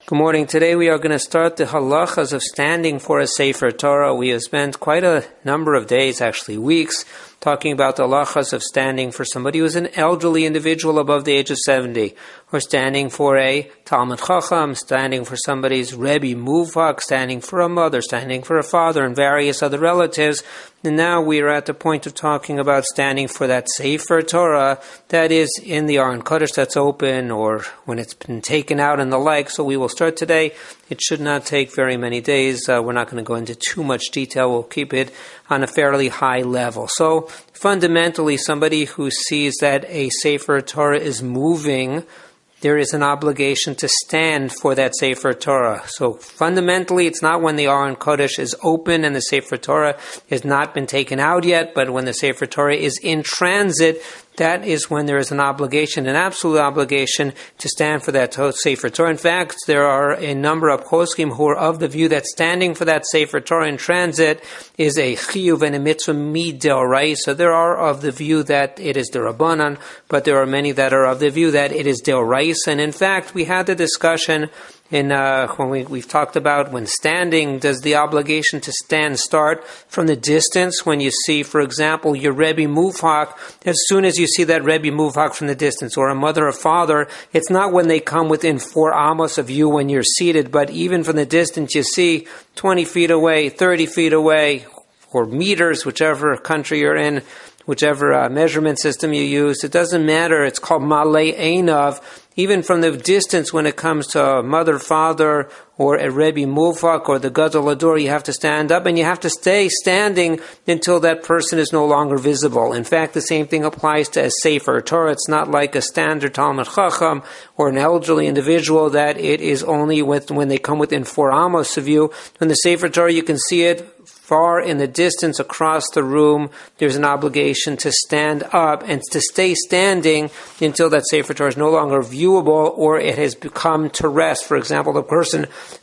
Good morning. Today we are going to start the halachas of standing for a Sefer Torah. We have spent quite a number of days, actually weeks, talking about the halachas of standing for somebody who is an elderly individual above the age of 70, or standing for a Talmid Chacham, standing for somebody's Rebbe Muvak, standing for a mother, standing for a father, and various other relatives. And now we are at the point of talking about standing for that Sefer Torah that is in the Aron Kodesh that's open, or when it's been taken out and the like. So we will start today. It should not take very many days. We're not going to go into too much detail. We'll keep it on a fairly high level. So fundamentally, somebody who sees that a Sefer Torah is moving, there is an obligation to stand for that Sefer Torah. So fundamentally, it's not when the Aron Kodesh is open and the Sefer Torah has not been taken out yet, but when the Sefer Torah is in transit, that is when there is an obligation, an absolute obligation, to stand for that Sefer Torah. In fact, there are a number of poskim who are of the view that standing for that Sefer Torah in transit is a chiyuv and a mitzvah midoraisa. So there are of the view that it is derabanan, but there are many that are of the view that it is deoraisa. And in fact, we had the discussion when we've talked about when standing, does the obligation to stand start from the distance? When you see, for example, your Rebbe Muvhak, as soon as you see that Rebbe Muvhak from the distance, or a mother or father, it's not when they come within 4 amos of you when you're seated, but even from the distance you see 20 feet away, 30 feet away, or meters, whichever country you're in, whichever measurement system you use, it doesn't matter. It's called Malei Einav. Even from the distance, when it comes to a mother, father, or a Rebbe Muvak, or the Gadol Ador, you have to stand up, and you have to stay standing until that person is no longer visible. In fact, the same thing applies to a Sefer Torah. It's not like a standard Talmid Chacham or an elderly individual that it is only when they come within 4 amos of you. When the Sefer Torah, you can see it far in the distance across the room. There's an obligation to stand up and to stay standing until that Sefer Torah is no longer viewable or it has come to rest. For example, the person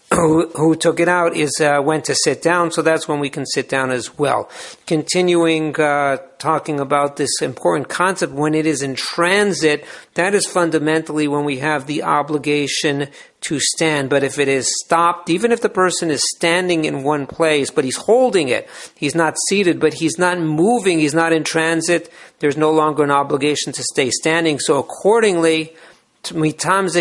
who took it out went to sit down, so that's when we can sit down as well. Continuing talking about this important concept, when it is in transit, that is fundamentally when we have the obligation to stand. But if it is stopped, even if the person is standing in one place, but he's holding it, he's not seated, but he's not moving, he's not in transit, there's no longer an obligation to stay standing. So accordingly, accordingly,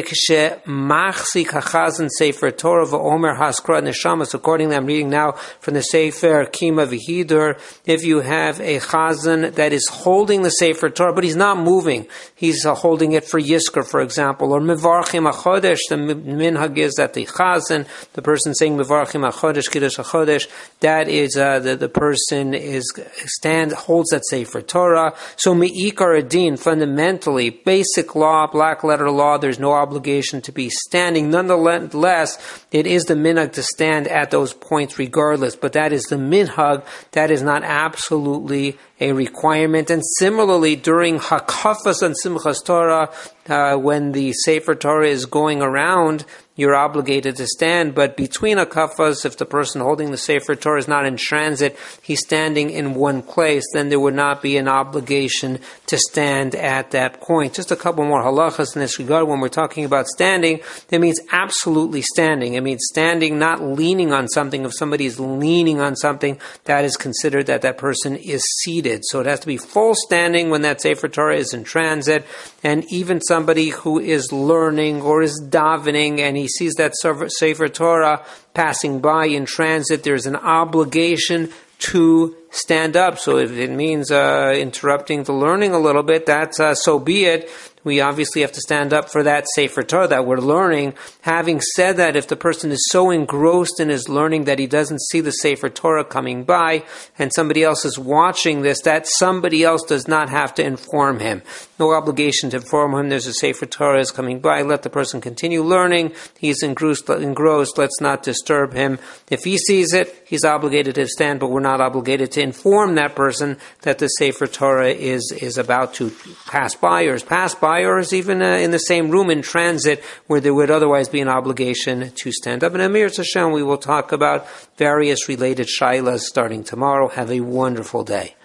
I'm reading now from the Sefer Kima V'Hidur. If you have a chazan that is holding the Sefer Torah, but he's not moving, he's holding it for Yizkor, for example, or Mevarchim HaChodesh, the minhag is that the chazan, the person saying Mevarchim HaChodesh, Kiddush HaChodesh, that is, the person holds that Sefer Torah. So Me'ikar Adin, fundamentally, basic law, black letter law, there's no obligation to be standing. Nonetheless, it is the minhag to stand at those points regardless, but that is the minhag. That is not absolutely a requirement. And similarly, during Hakafas and Simchas Torah, when the Sefer Torah is going around, you're obligated to stand. But between Hakafas, if the person holding the Sefer Torah is not in transit, he's standing in one place, then there would not be an obligation to stand at that point. Just a couple more halachas in this regard. When we're talking about standing, it means absolutely standing. It means standing, not leaning on something. If somebody is leaning on something, that is considered that person is seated. So it has to be full standing when that Sefer Torah is in transit. And even somebody who is learning or is davening and he sees that Sefer Torah passing by in transit, there's an obligation to stand up. So if it means interrupting the learning a little bit, that's so be it. We obviously have to stand up for that Sefer Torah that we're learning. Having said that, if the person is so engrossed in his learning that he doesn't see the Sefer Torah coming by and somebody else is watching this, that somebody else does not have to inform him. No obligation to inform him there's a Sefer Torah is coming by. Let the person continue learning. He's engrossed. Let's not disturb him. If he sees it, he's obligated to stand, but we're not obligated to inform that person that the Sefer Torah is about to pass by or is passed by, or is even in the same room in transit where there would otherwise be an obligation to stand up. And Amir Hashem, we will talk about various related shailas starting tomorrow. Have a wonderful day.